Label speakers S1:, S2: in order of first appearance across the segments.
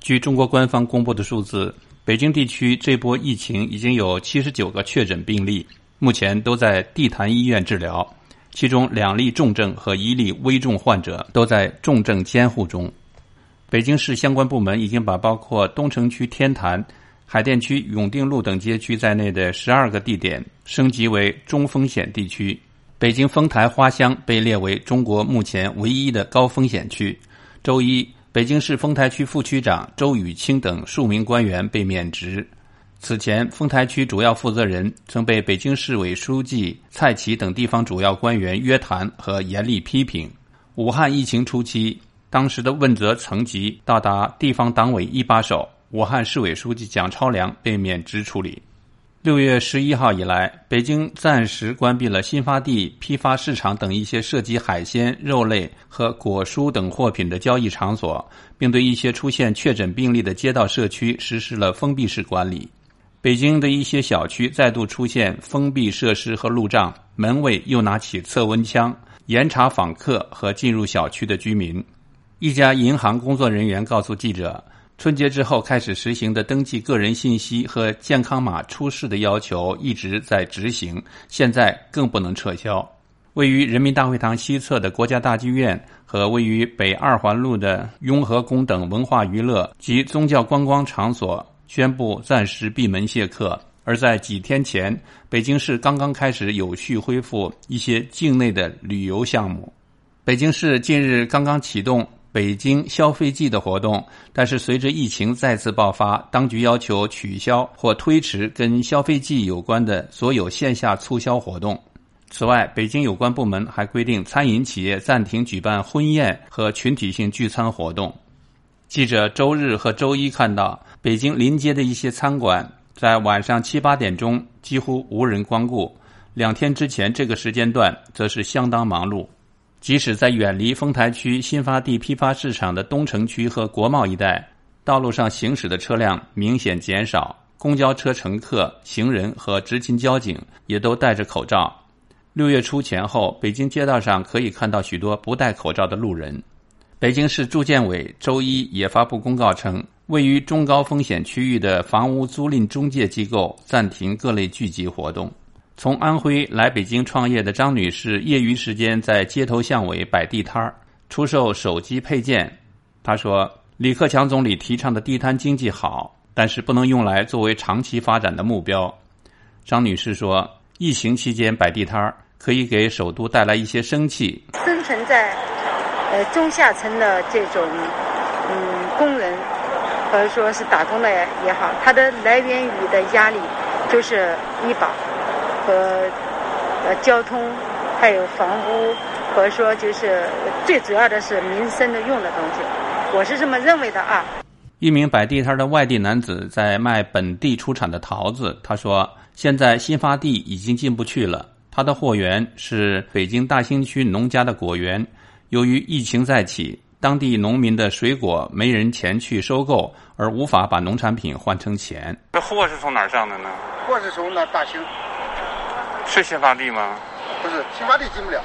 S1: 据中国官方公布的数字，北京地区这波疫情已经有79个确诊病例，目前都在地坛医院治疗，其中2例重症和1例危重患者都在重症监护中。北京市相关部门已经把包括东城区天坛、海淀区永定路等街区在内的12个地点升级为中风险地区。北京丰台花乡被列为中国目前唯一的高风险区。周一，北京市丰台区副区长周雨清等数名官员被免职。此前，丰台区主要负责人曾被北京市委书记蔡奇等地方主要官员约谈和严厉批评。武汉疫情初期，当时的问责层级到达地方党委一把手，武汉市委书记蒋超良被免职处理。6月11号以来，北京暂时关闭了新发地批发市场等一些涉及海鲜、肉类和果蔬等货品的交易场所，并对一些出现确诊病例的街道社区实施了封闭式管理。北京的一些小区再度出现封闭设施和路障，门卫又拿起测温枪，严查访客和进入小区的居民。一家银行工作人员告诉记者，春节之后开始实行的登记个人信息和健康码出示的要求一直在执行，现在更不能撤销。位于人民大会堂西侧的国家大剧院和位于北2环路的雍和宫等文化娱乐及宗教观光场所宣布暂时闭门谢客。而在几天前，北京市刚刚开始有序恢复一些境内的旅游项目。北京市近日刚刚启动北京消费季的活动，但是随着疫情再次爆发，当局要求取消或推迟跟消费季有关的所有线下促销活动。此外，北京有关部门还规定餐饮企业暂停举办婚宴和群体性聚餐活动。记者周日和周一看到，北京临街的一些餐馆在晚上7、8点钟几乎无人光顾，2天之前这个时间段则是相当忙碌。即使在远离丰台区新发地批发市场的东城区和国贸一带，道路上行驶的车辆明显减少，公交车乘客、行人和执勤交警也都戴着口罩。6月初前后，北京街道上可以看到许多不戴口罩的路人。北京市住建委周一也发布公告称，位于中高风险区域的房屋租赁中介机构暂停各类聚集活动。从安徽来北京创业的张女士业余时间在街头巷尾摆地摊，出售手机配件。她说，李克强总理提倡的地摊经济好，但是不能用来作为长期发展的目标。张女士说，疫情期间摆地摊可以给首都带来一些生气。
S2: 生存在中下层的这种工人或者说是打工的也好，它的来源于的压力就是医保和交通，还有房屋，或者说就是最主要的是民生的用的东西，我是这么认为的啊。
S1: 一名摆地摊的外地男子在卖本地出产的桃子，他说，现在新发地已经进不去了，他的货源是北京大兴区农家的果园，由于疫情再起，当地农民的水果没人前去收购，而无法把农产品换成钱。
S3: 这货是从哪儿上的呢？
S4: 货是从那大兴。
S3: 是新发地吗？
S4: 不是，新发地进不了。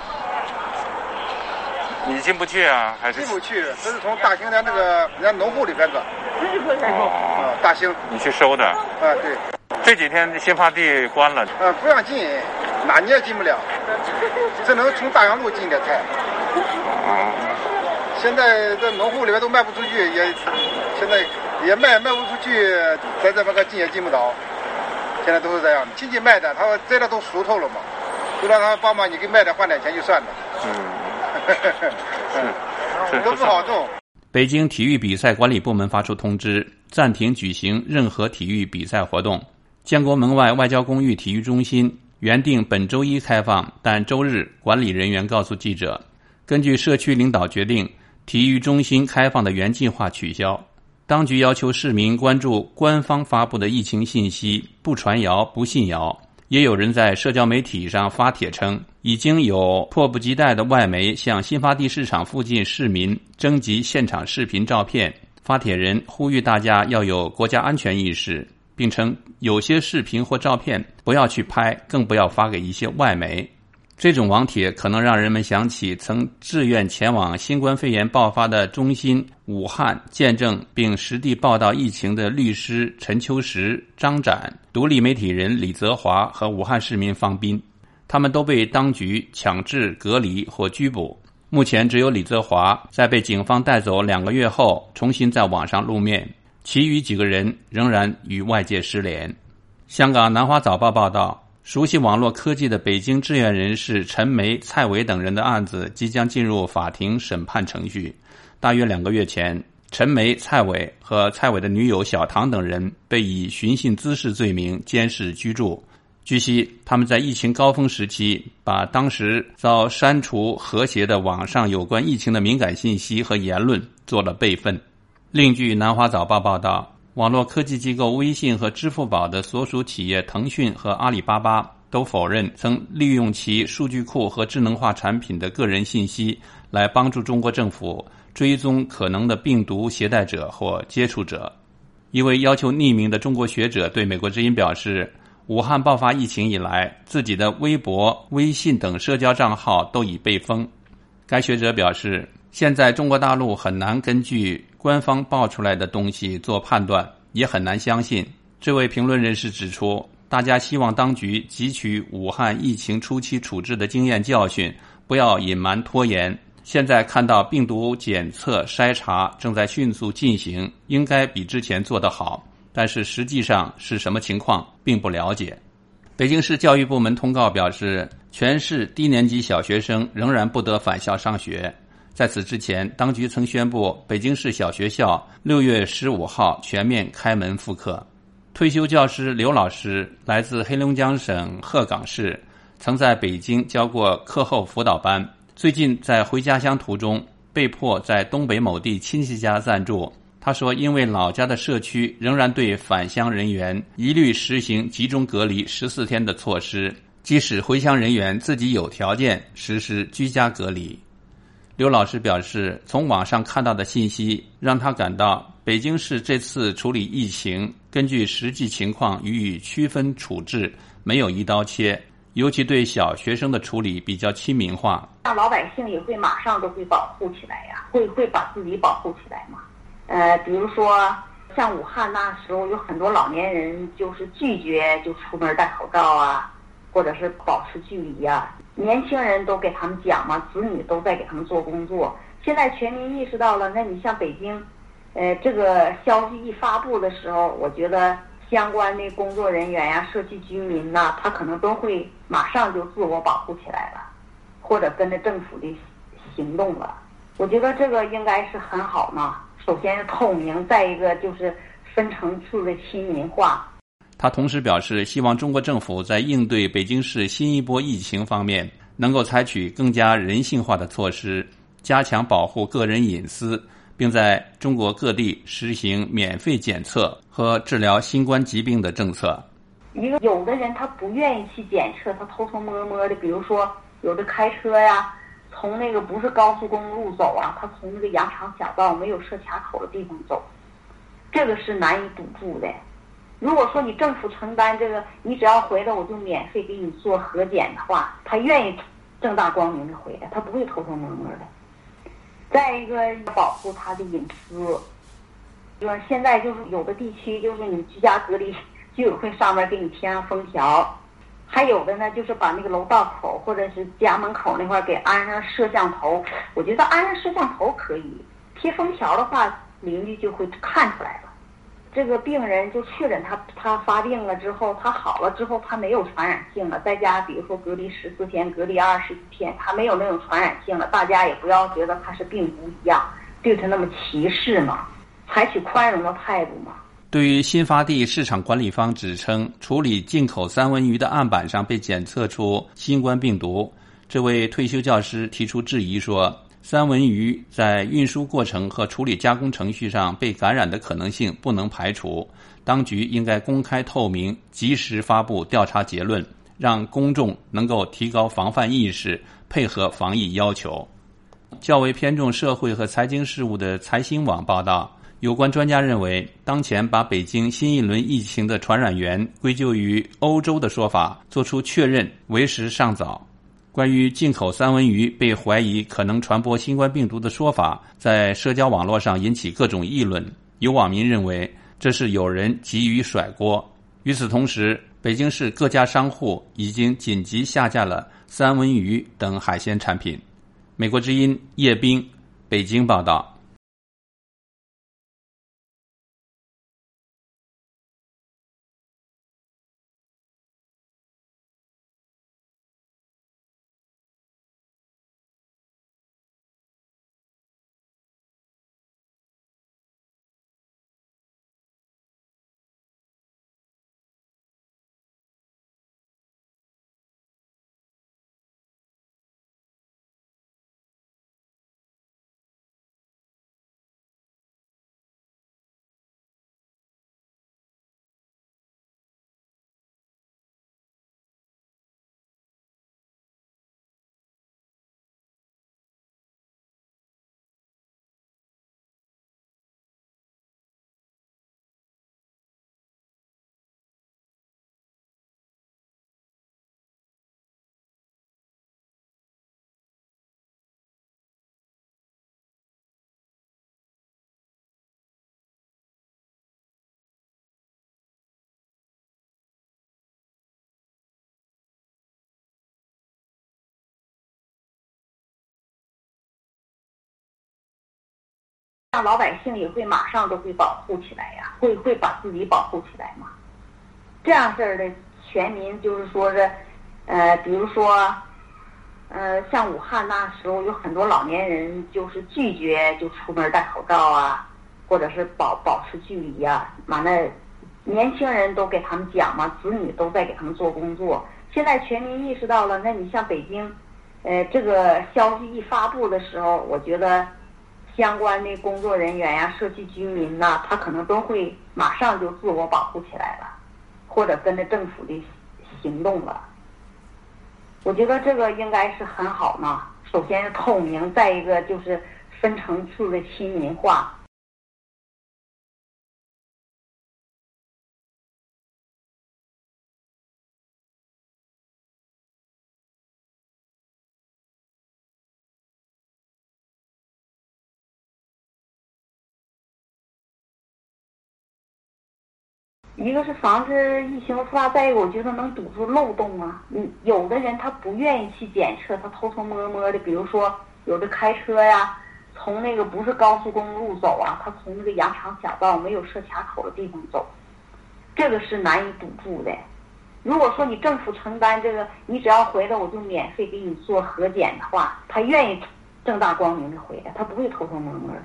S3: 你进不去啊？还是
S4: 进不去？这是从大兴的那个人家农户里边的。大兴。
S3: 你去收的？
S4: 对。
S3: 这几天新发地关了。
S4: 不让进，哪你也进不了，只能从大洋路进点菜。现在这农户里边都卖不出去，现在也卖不出去，在这边个进也进不着。现在都是这样，亲戚卖的，他说这都熟透了嘛，就让他帮忙，你给卖点换点钱就算了。都不好弄。
S1: 北京体育比赛管理部门发出通知，暂停举行任何体育比赛活动。建国门外外交公寓体育中心原定本周一开放，但周日管理人员告诉记者，根据社区领导决定，体育中心开放的原计划取消。当局要求市民关注官方发布的疫情信息，不传谣不信谣。也有人在社交媒体上发帖称，已经有迫不及待的外媒向新发地市场附近市民征集现场视频照片。发帖人呼吁大家要有国家安全意识，并称有些视频或照片不要去拍，更不要发给一些外媒。 这种网帖可能让人们想起曾志愿前往新冠肺炎爆发的中心武汉见证并实地报道疫情的律师陈秋实、张展、独立媒体人李泽华和武汉市民方斌，他们都被当局强制隔离或拘捕。目前只有李泽华在被警方带走2个月后重新在网上露面，其余几个人仍然与外界失联。香港南华早报报道，熟悉网络科技的北京志愿人士陈梅、蔡伟等人的案子即将进入法庭审判程序。大约2个月前，陈梅、蔡伟和蔡伟的女友小唐等人被以寻衅滋事罪名监视居住。据悉，他们在疫情高峰时期把当时遭删除和谐的网上有关疫情的敏感信息和言论做了备份。另据南华早报报道，网络科技机构微信和支付宝的所属企业腾讯和阿里巴巴都否认曾利用其数据库和智能化产品的个人信息来帮助中国政府追踪可能的病毒携带者或接触者。一位要求匿名的中国学者对美国之音表示，武汉爆发疫情以来，自己的微博、微信等社交账号都已被封。该学者表示，现在中国大陆很难根据官方爆出来的东西做判断，也很难相信。这位评论人士指出，大家希望当局汲取武汉疫情初期处置的经验教训，不要隐瞒拖延。现在看到病毒检测筛查正在迅速进行，应该比之前做得好，但是实际上是什么情况并不了解。北京市教育部门通告表示，全市低年级小学生仍然不得返校上学。在此之前，当局曾宣布北京市小学校6月15号全面开门复课。退休教师刘老师来自黑龙江省鹤岗市，曾在北京教过课后辅导班，最近在回家乡途中被迫在东北某地亲戚家暂住。他说，因为老家的社区仍然对返乡人员一律实行集中隔离14天的措施，即使回乡人员自己有条件实施居家隔离。刘老师表示，从网上看到的信息让他感到北京市这次处理疫情根据实际情况予以区分处置，没有一刀切，尤其对小学生的处理比较亲民化。
S5: 让老百姓也会马上都会保护起来呀，会把自己保护起来嘛。比如说像武汉那时候有很多老年人就是拒绝就出门戴口罩啊，或者是保持距离啊。年轻人都给他们讲嘛，子女都在给他们做工作。现在全民意识到了，那你像北京，这个消息一发布的时候，我觉得相关的工作人员呀、社区居民呐，他可能都会马上就自我保护起来了，或者跟着政府的行动了。我觉得这个应该是很好嘛。首先是透明，再一个就是分层次的亲民化。
S1: 他同时表示，希望中国政府在应对北京市新一波疫情方面能够采取更加人性化的措施，加强保护个人隐私，并在中国各地实行免费检测和治疗新冠疾病的政策。
S5: 有的人他不愿意去检测，他偷偷摸摸的，比如说有的开车呀，从那个不是高速公路走啊，他从那个羊肠小道没有设卡口的地方走，这个是难以堵住的。如果说你政府承担这个，你只要回来我就免费给你做核检的话，他愿意正大光明的回来，他不会偷偷摸摸的。再一个，保护他的隐私。就是现在就是有的地区就是你居家隔离，居委会上面给你贴上封条，还有的呢就是把那个楼道口或者是家门口那块给安上摄像头。我觉得安上摄像头可以，贴封条的话邻居就会看出来了。这个病人就确诊他发病了之后，他好了之后他没有传染性了，在家比如说隔离14天、隔离21天，他没有那种传染性了，大家也不要觉得他是病毒一样对他那么歧视嘛，采取宽容的态度嘛。
S1: 对于新发地市场管理方指称处理进口三文鱼的案板上被检测出新冠病毒，这位退休教师提出质疑说，三文鱼在运输过程和处理加工程序上被感染的可能性不能排除，当局应该公开透明，及时发布调查结论，让公众能够提高防范意识，配合防疫要求。较为偏重社会和财经事务的财新网报道，有关专家认为，当前把北京新一轮疫情的传染源归咎于欧洲的说法做出确认为时尚早。 关于进口三文鱼被怀疑可能传播新冠病毒的说法，在社交网络上引起各种议论。有网民认为这是有人急于甩锅。与此同时，北京市各家商户已经紧急下架了三文鱼等海鲜产品。美国之音叶冰，北京报道。
S5: 让老百姓也会马上都会保护起来呀，会把自己保护起来嘛。这样事儿的全民就是说是，比如说，像武汉那时候有很多老年人就是拒绝就出门戴口罩啊，或者是保持距离呀。完了，年轻人都给他们讲嘛，子女都在给他们做工作。现在全民意识到了，那你像北京，这个消息一发布的时候，我觉得相关的工作人员呀、社区居民呐，他可能都会马上就自我保护起来了，或者跟着政府的行动了。我觉得这个应该是很好呢。首先是透明，再一个就是分层次的亲民化。一个是防止疫情复发，再一个我觉得能堵住漏洞啊。有的人他不愿意去检测，他偷偷摸摸的，比如说有的开车呀，从那个不是高速公路走啊，他从那个羊肠小道没有设卡口的地方走，这个是难以堵住的。如果说你政府承担这个，你只要回来我就免费给你做核检的话，他愿意正大光明的回来，他不会偷偷摸摸的。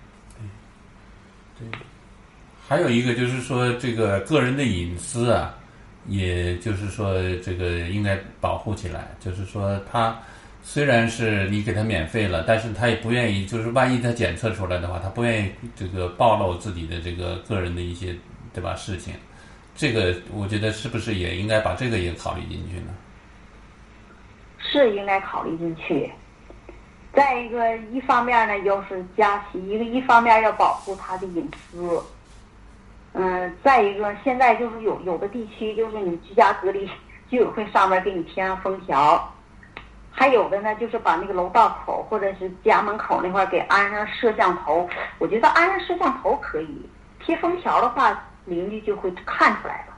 S1: 对。还有一个就是说，这个个人的隐私啊，也就是说这个应该保护起来。就是说，他虽然是你给他免费了，但是他也不愿意，就是万一他检测出来的话，他不愿意这个暴露自己的这个个人的一些，对吧？事情，这个我觉得是不是也应该把这个也考虑进去呢？
S5: 是应该考虑进去。再一个，一方面呢，又是加息，一方面要保护他的隐私。再一个，现在就是有的地区就是你居家隔离，居委会上面给你贴上封条，还有的呢就是把那个楼道口或者是家门口那块给安上摄像头。我觉得安上摄像头可以，贴封条的话，邻居就会看出来了。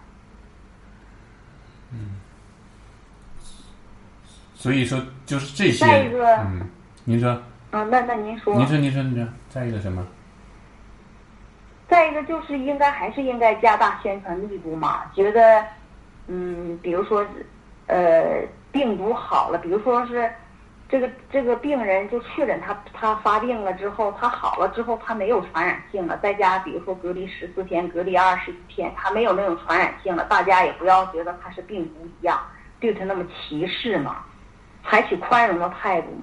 S1: 所以说就是这些。
S5: 再一个，
S1: 您说。
S5: 那您说。
S1: 您说。再一个什么？
S5: 再一个就是应该加大宣传力度嘛，觉得，比如说，病毒好了，比如说是这个病人就确诊他发病了之后，他好了之后他没有传染性了，在家比如说隔离14天、隔离21天，他没有那种传染性了，大家也不要觉得他是病毒一样，对他那么歧视嘛，采取宽容的态度嘛。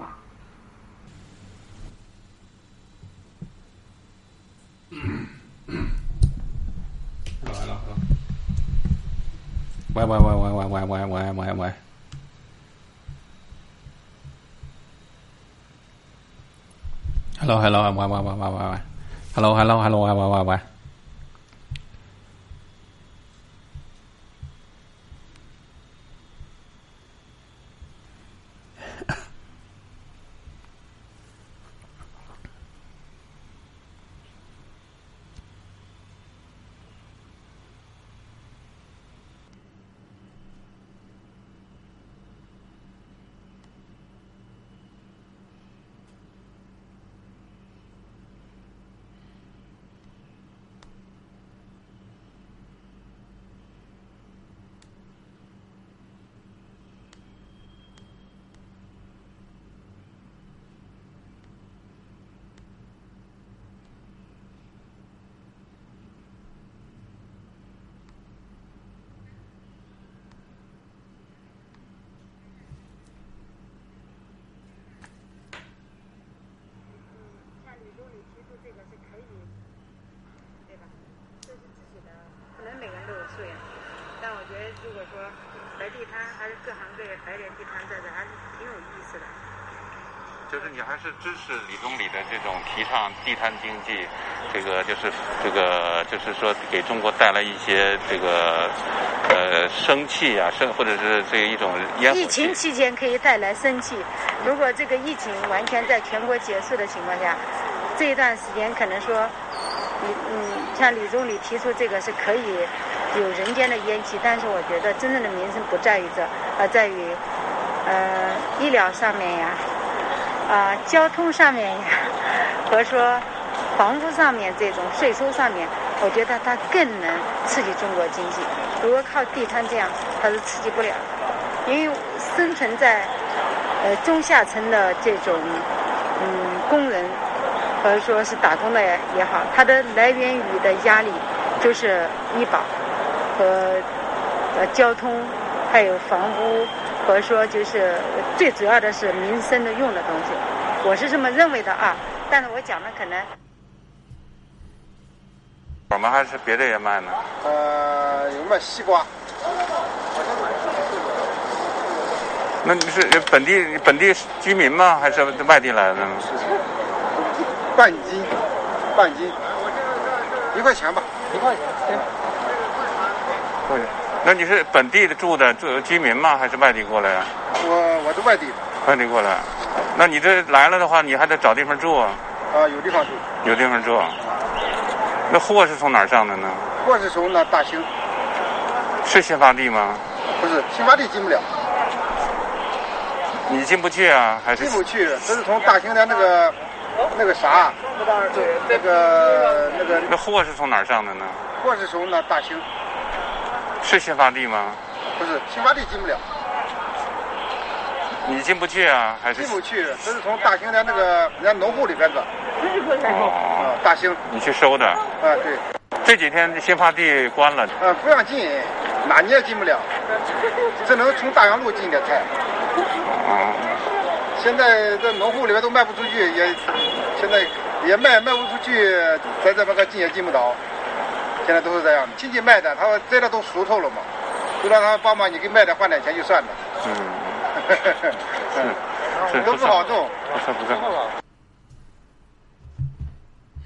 S1: 喂。Hello， 喂。Hello， 喂。
S2: 这个是可以，对吧？这是自己的，不能每个人都有素养。但我觉得，如果说摆地摊，还是各行各业摆点地摊在这，还是挺有意思的。
S3: 就是你还是支持李总理的这种提倡地摊经济，就是说给中国带来一些生气啊，或者是这一种烟火气。
S2: 疫情期间可以带来生气，如果这个疫情完全在全国结束的情况下，这一段时间可能说，像李总理提出这个是可以有人间的烟气，但是我觉得真正的民生不在于这，而在于医疗上面呀。交通上面呀，和说房屋上面这种税收上面，我觉得它更能刺激中国经济。如果靠地摊这样，它是刺激不了的，因为生存在中下层的这种工人，或者说是打工的也好，它的来源于的压力就是医保和交通，还有房屋。或者说就是最主要的是民生的用的东西，我是这么认为的啊。但是我讲的可能，
S3: 我们还是别的也卖呢。
S4: 有卖西瓜。
S3: 那你是本地居民吗？还是外地来的呢？
S4: 半斤，1块钱吧。1块钱。
S3: 对。那你是本地的住居民吗？还是外地过来呀？
S4: 我是外地的。
S3: 外地过来，那你这来了的话，你还得找地方住啊？
S4: 有地方住。
S3: 有地方住。那货是从哪儿上的呢？
S4: 货是从那大兴。
S3: 是新发地吗？
S4: 不是，新发地进不了。
S3: 你进不去啊？还是
S4: 进不去？这是从大兴的那个啥，
S3: 那货是从哪儿上的呢？
S4: 货是从那大兴。
S3: 是新发地吗？
S4: 不是，新发地进不了。
S3: 你进不去啊？还是
S4: 进不去？这是从大兴的人家农户里边的。大兴。
S3: 你去收的？
S4: 对。
S3: 这几天新发地关了。
S4: 不让进，哪你也进不了，只能从大洋路进点菜。现在这农户里边都卖不出去，现在也卖不出去，在这边进也进不到。现在都是这样的，亲戚卖的，他们这都熟透了嘛，就让他们帮忙，你给卖点换点钱就算了。
S3: 是
S4: 都不好弄。
S3: 不错。